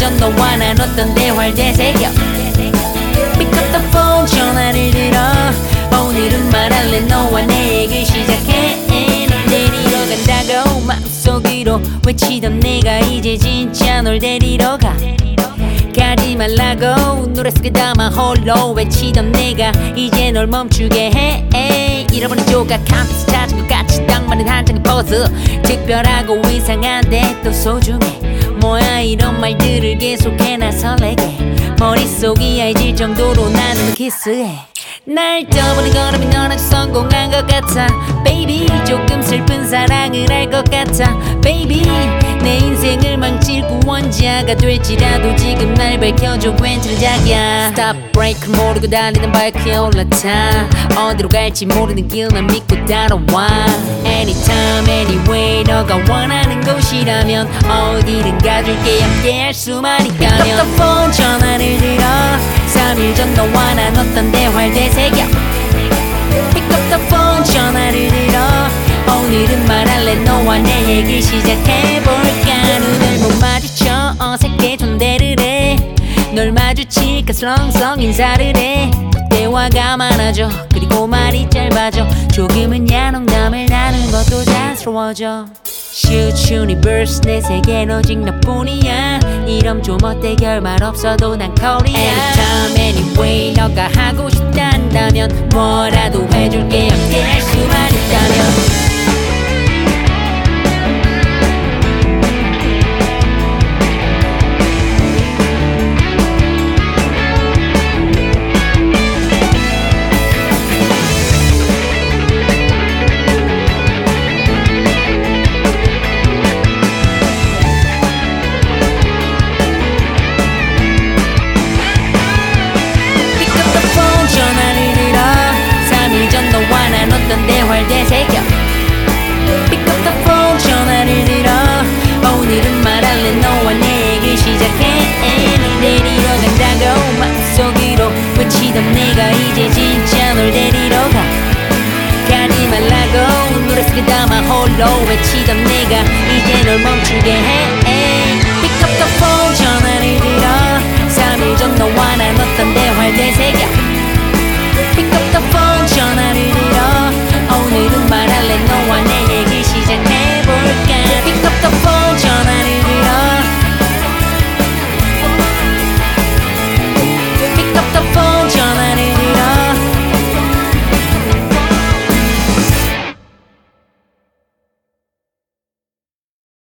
전 너와 나눴던 대화를 되새겨 Pick up the phone 전화를 들어 오늘은 말할래 너와 내 얘기를 시작해 널 데리러 간다고 마음속으로 외치던 내가 이제 진짜 널 데리러 가지 말라고 노래 속에 담아 홀로 외치던 내가 이제 널 멈추게 해 잃어버린 조각 한 피스 찾은 것 같이 딱 맞는 한 장의 포즈 특별하고 이상한데 또 소중해 뭐야 이런 말들을 계속해 나 설레게 머릿속이 알질 정도로 나는 널 키스해 날 떠보는 걸음이 넌 아주 성공한 것 같아 Baby 조금 슬픈 사랑을 할 것 같아 Baby 내 인생을 망칠 구원자가 될지라도 지금 날 밝혀줘 괜찮은 자기야 Stop break 모르고 달리는 바이크에 올라타 어디로 갈지 모르는 길만 믿고 따라와 Anytime anyway 너가 원하는 곳이라면 어디든 가줄게 함께 할 수만 있다면 Pick up the phone 전화를 들어 3일 전 너와 나눴던 대화를 되새겨 Pick up the phone 전화를 들어 오늘은 말할래 너와 내 얘기를 시작해볼까 눈을 못 마주쳐 어색해 존대를 해널 마주칠까 슬렁슬렁 인사를 해 대화가 많아져 그리고 말이 짧아져 조금은 야 농담을 나눈 것도 자연스러워져 Shoot universe 내 세계는 오직 너뿐이야 이럼 좀 어때 결말 없어도 난 콜이야 Anytime anyway 너가 하고 싶단다면 뭐라도 해줄게 함께 할 수만 있다면 나눴던 대화를 되새겨 Pick up the phone 전화를 들어 오늘은 말할래 너와 내 얘기를 시작해 널 데리러 간다고 마음속으로 외치던 내가 이제 진짜 널 데리러 가지 말라고 노래 속에 담아 홀로 외치던 내가 이제 널 멈추게 해 Pick up the phone